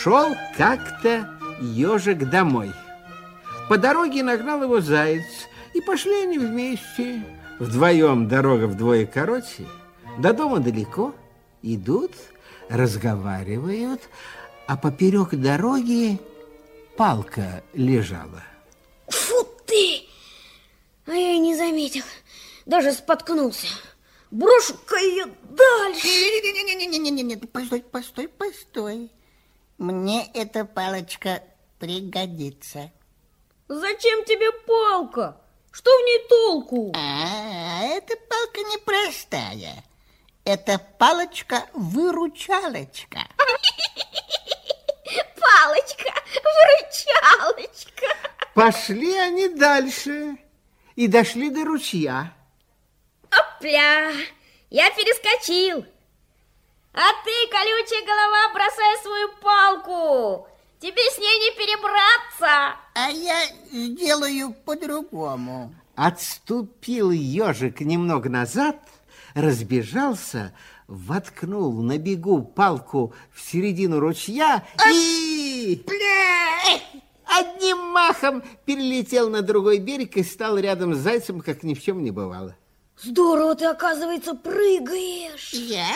Шел как-то ежик домой. По дороге нагнал его заяц, и пошли они вместе. Вдвоем дорога вдвое короче, до дома далеко. Идут, разговаривают, а поперек дороги палка лежала. Фу ты! А я и не заметил, даже споткнулся. Брошу-ка ее дальше. Не-не-не, постой. Мне эта палочка пригодится. Зачем тебе палка? Что в ней толку? Эта палка непростая. Это палочка-выручалочка. Палочка-выручалочка. Пошли они дальше и дошли до ручья. Опля! Я перескочил. А ты, колючая голова, бросай свою палку. Тебе с ней не перебраться. А я сделаю по-другому. Отступил ежик немного назад, разбежался, воткнул на бегу палку в середину ручья и... Одним махом перелетел на другой берег и стал рядом с зайцем, как ни в чем не бывало. Здорово ты, оказывается, прыгаешь. Я?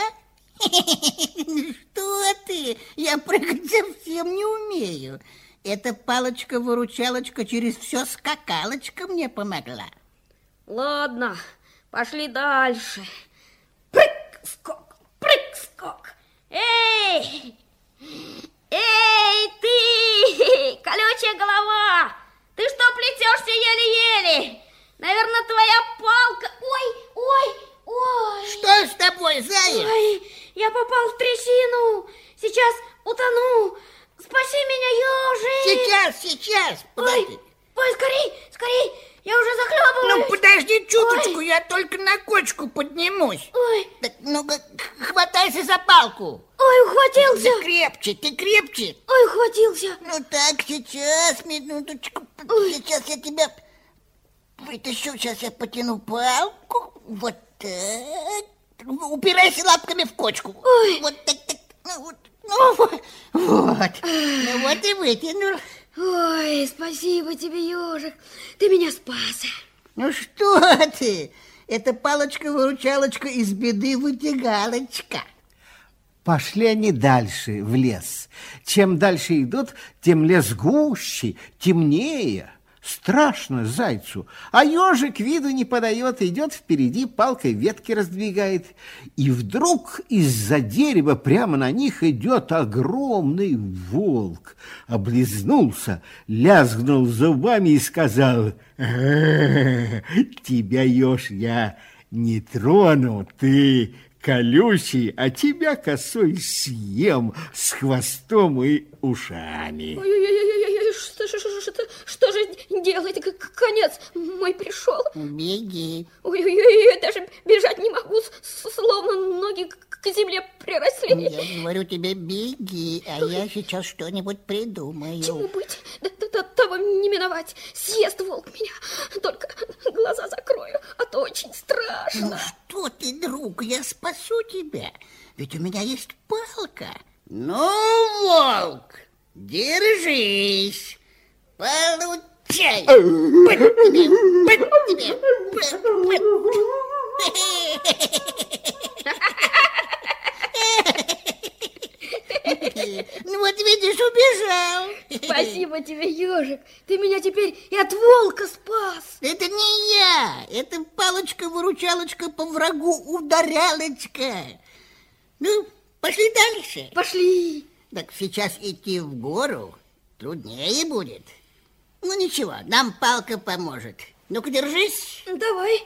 Что ты? Я прыгать совсем не умею. Эта палочка-выручалочка через все скакалочка мне помогла. Ладно, пошли дальше. Прыг-скок, прыг-скок. Эй! Эй, ты, колючая голова! Ты что плетешься еле-еле? Наверное, твоя палка... Ой! Что с тобой, заяц? Ой, я попал в трясину. Сейчас утону. Спаси меня, ежик. Сейчас. Подожди. Ой, скорей. Я уже захлебываюсь. Ну, подожди чуточку, я только на кочку поднимусь. Ой. Так, ну-ка, хватайся за палку. Ой, ухватился. Ты крепче. Ой, ухватился. Ну так, сейчас, минуточку. Сейчас я тебя вытащу. Сейчас я потяну палку. Вот так. Упирайся лапками в кочку. Ой. Вот так. Вот. Ну вот и вытянул. Ой, спасибо тебе, ежик. Ты меня спас. Ну что ты? Это палочка-выручалочка из беды вытягалочка. Пошли они дальше, в лес. Чем дальше идут, тем лес гуще, темнее. Страшно зайцу. А ежик виду не подает, идет впереди, палкой ветки раздвигает. И вдруг из-за дерева прямо на них идет огромный волк. Облизнулся, лязгнул зубами и сказал: тебя, еж, я не трону, ты колючий, а тебя косой съем с хвостом и ушами. Ой, что же делать? Конец мой пришел. Беги. Ой, даже бежать не могу, словно ноги к земле приросли. Я говорю тебе, беги, а я сейчас что-нибудь придумаю. Чему быть? Того не миновать. Съест волк меня. Только глаза закрою, а то очень страшно. Ну что ты, друг, я спасу тебя. Ведь у меня есть палка. Ну, волк, держись. Получай. Ну вот видишь, убежал. Спасибо тебе, ежик. Ты меня теперь и от волка спас. Это не я. Это палочка-выручалочка по врагу ударялочка. Ну, пошли дальше. Пошли. Так сейчас идти в гору труднее будет. Ну ничего, нам палка поможет. Ну-ка, держись. Давай.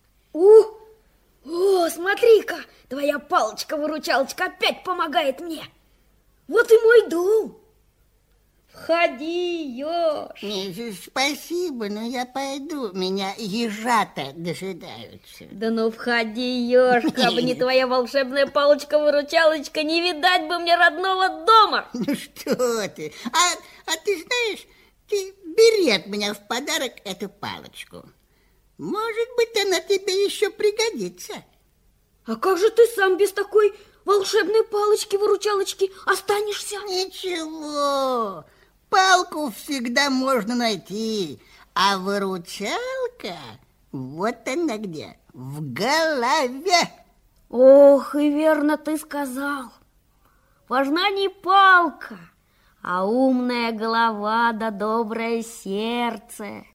О, смотри-ка, твоя палочка-выручалочка опять помогает мне. Вот и мой дом. Входи, еж. Спасибо, но я пойду. Меня ежата дожидаются. Да ну входи, еж, как бы не твоя волшебная палочка-выручалочка, не видать бы мне родного дома. Ну что ты? А ты знаешь, ты бери от меня в подарок эту палочку. Может быть, она тебе еще пригодится. А как же ты сам без такой волшебной палочки-выручалочки останешься? Ничего, палку всегда можно найти, а выручалка, вот она где, в голове. Ох, и верно ты сказал. Важна не палка, а умная голова да доброе сердце.